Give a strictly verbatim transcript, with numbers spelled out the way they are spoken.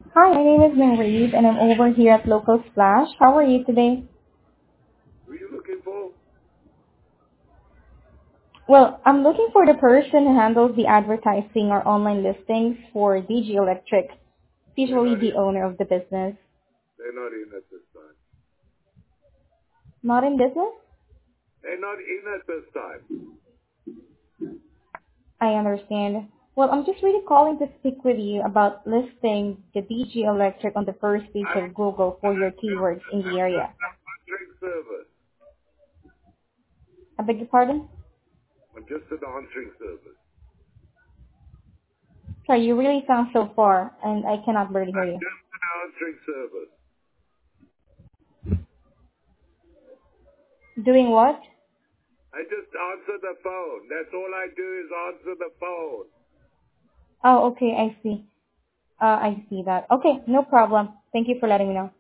Hi, my name is Marie, and I'm over here at Local Splash. How are you today? Who are you looking for? Well, I'm looking for the person who handles the advertising or online listings for D G Electric, They're usually not the in. owner of the business. They're not in at this time. Not in business? They're not in at this time. I understand. Well, I'm just really calling to speak with you about listing the D G Electric on the first page I'm, of Google for your keywords in the I'm just area. an answering service. I beg your pardon? I'm just an answering service. Sorry, you really sound so far, and I cannot barely hear I'm you. just an answering service. Doing what? I just answer the phone. That's all I do is answer the phone. Oh, okay, I see. Uh, I see that. Okay, no problem. Thank you for letting me know.